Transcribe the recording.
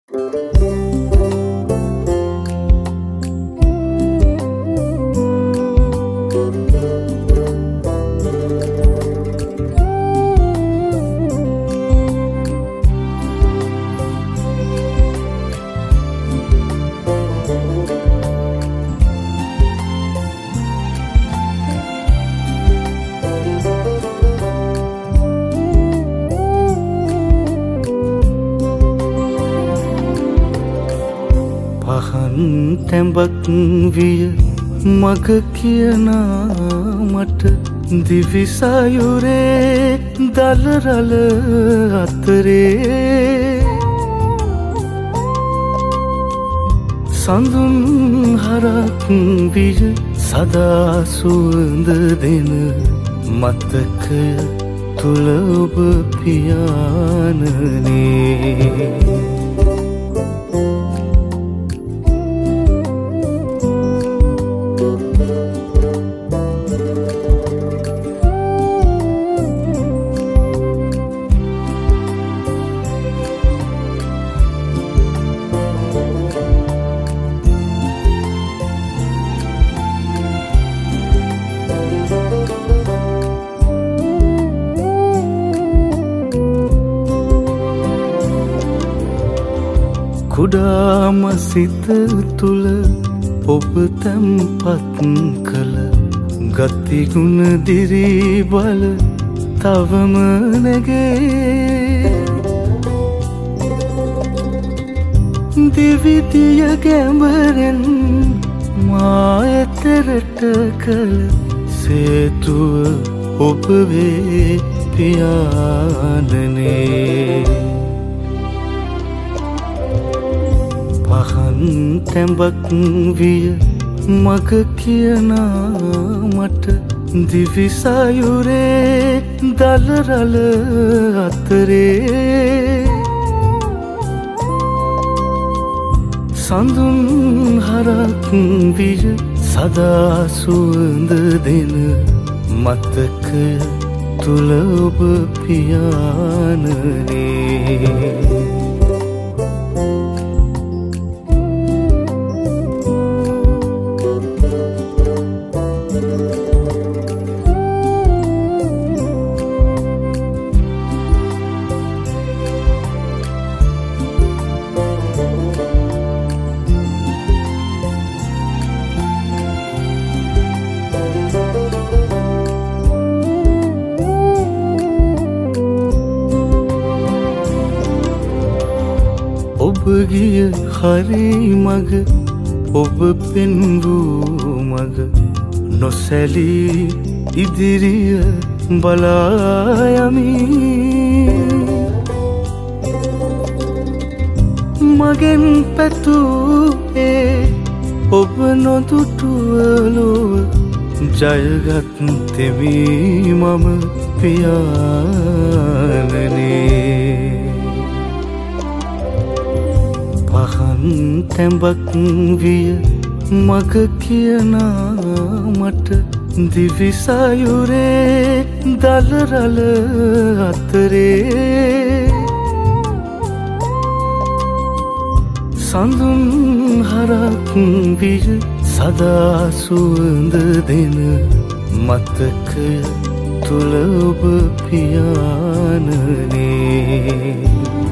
පහන් තැඹක් විය මග කියනා මට දිවිසයුරේ දලරල අතරේ සඳුන් හරක් විය සදා සුවඳ දෙන මතකය තුල ඔබ පියාණනේ කුඩාම සිත තුල ඔබ තැන්පත් කළ ගතිගුණ දිරි බල තවම නැගේ දිවිදිය ගැඹරෙන් මා එතරට කළ සේතුව ඔබ වේ පියාණනේ පහන් තැඹක් විය මග කියනා මට දිවිසයුරේ දලරල අතරේ සඳුන් හරක් විය සදා සුවඳ දෙන මතකය තුල ඔබ පියාණනේ ඔබ ගිය හරි මග ඔබ පෙන්වූ මග නොසැලී ඉදිරිය බලා යමි මගෙන් පැතූ ඒ ඔබ නොදුටුවලොව ජයගත් තෙමි මම පියාණනේ පහන් තැඹක් විය මග කියනා මට දිවිසයුරේ දලරල අතරේ සඳුන් හරක් විය සදා සුවඳ දෙන මතකය තුල ඔබ පියාණනේ